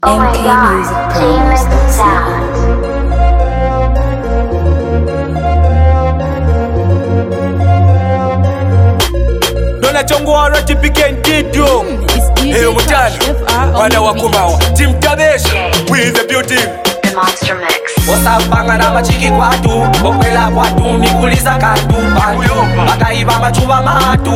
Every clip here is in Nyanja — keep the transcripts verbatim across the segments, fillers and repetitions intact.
Oh my god, Demon Sound. Dona chongo waro chipike ntidio Eyo mutana, wana wakumawa Team Tabesha, with the beauty The Monster Mix. Osapanga na machiki kwatu Okwela kwatu nikuliza kantu bantu Bakaiba machuba matu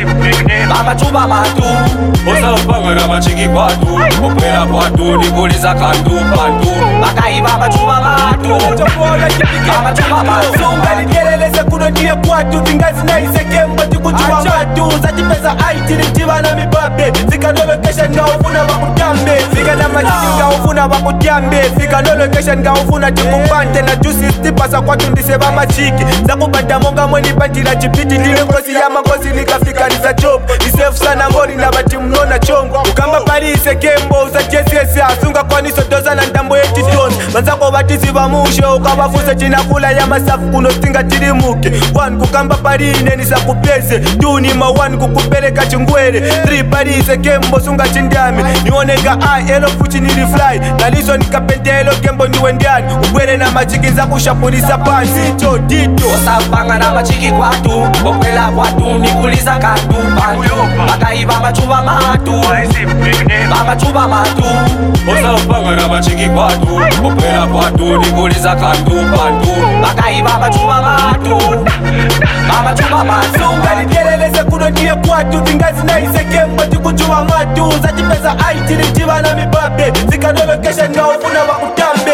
Baba chuba matu Osapanga na machiki kwatu Okwela kwatu nikuliza kantu bantu Bakaiba machuba matu Baba chuba matu Sunga likeleleze kuno ndiye kwatu Tingazi na isekembo tikuchua matu Zati pesa aiti nitiba na mibabe Fika no location nga ufuna wakutambe Fika na machiki nga ufuna wakutambe Fika no location nga ufuna tikupante Na juicy stipasa kwatu ndiseba machiki Zaku banda monga mweni bandila chipiti Lile kosi ya mangozi likafika nisa chobo Nisefu sana ngori na bati mnona chongo Ukamba pari isekembo uza jesesi Asunga kwa niso doza na ndambo eti tons Manzako batizi ba musho Ukabafuse chinakula ya masafu kuno stinga tirimuke One kukamba pari ine nisa kupese Two ni ma one kukupeleka chingwere Three pari isekembo sunga chindami Nionega I elo fuchi nilifly Nalizo nikapente elo gembo niwe ndiani Ukwere na majiki za kushapulisa pansi Cho dito Osapanga na machiki kwatu Okwela kwatu nikuliza kantu bantu Bakaiba machuba matu Baba chuba matu Osapanga na machiki kwatu Okwela kwatu nikuliza kantu bantu Bakaiba machuba matu Baba chuba matu Sunga likeleleze kuno ndiye kwatu Tingazi na isekembo tikuchua matu Zati pesa aiti nitiba na mibabe Fika no location nga ufuna wakutambe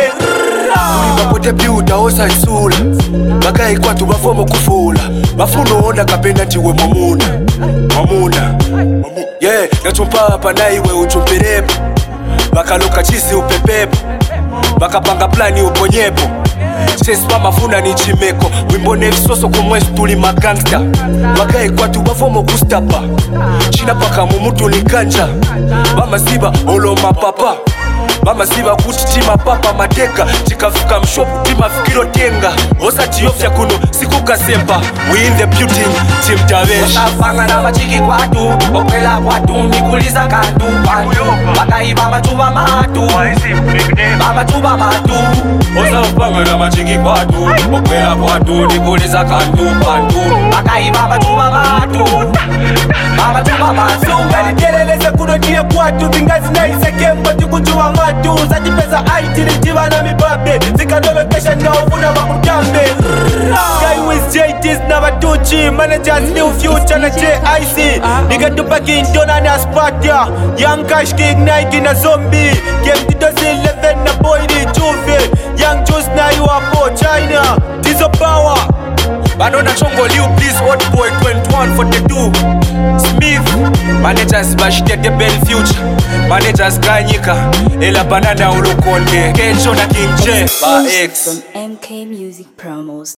Bapote piuta osa isula Bakai kwatu bafomo kufula Bafuno onda kapenda tiwe mamuna Mamuna Yeah, nachumpapa na iwe uchumpirepo Bakaluka chisi upepepo Bakapanga plani uponyepo Chespa mafuna ni chimeko Wimbo nefisoso kumwesu tuli magangsta Bakai kwatu bafomo kustapa China paka mumutu ni kanja Bama siba olo mapapa Mama siba kuti tima papa mateka Chikafuka mshopu tima fikiro tenga Osa tiofya kuno siku kasempa We in the beauty team Tabesha Osapanga na machiki kwatu Okwela kwatu nikuliza kantu bantu Bakaiba machuba matu Baba chuba matu Osapanga na machiki kwatu Okwela kwatu nikuliza kantu bantu Bakaiba machuba matu Baba chuba matu Sunga likeleleze kuno ndiye kwatu Tingazi na isekembo tikuchua matu Zati pesa aiti nitiba na mibabe Fika no location nga ufuna wakutambe Guy with J T's na Batuchi Managers New Future na J I C Nigga Tupac Indona na Sparta Young Cash King Nike na Zombie Game Titos eleven na Boy ni Juve Young Juice na Iwapo China Tizo Power Banona chongo liu please hot boy twenty-one forty-two Smith Managers bashite the bell future Managers Ganyika Ela banana ulokonde Kencho na King J Ba X M K Music Promos.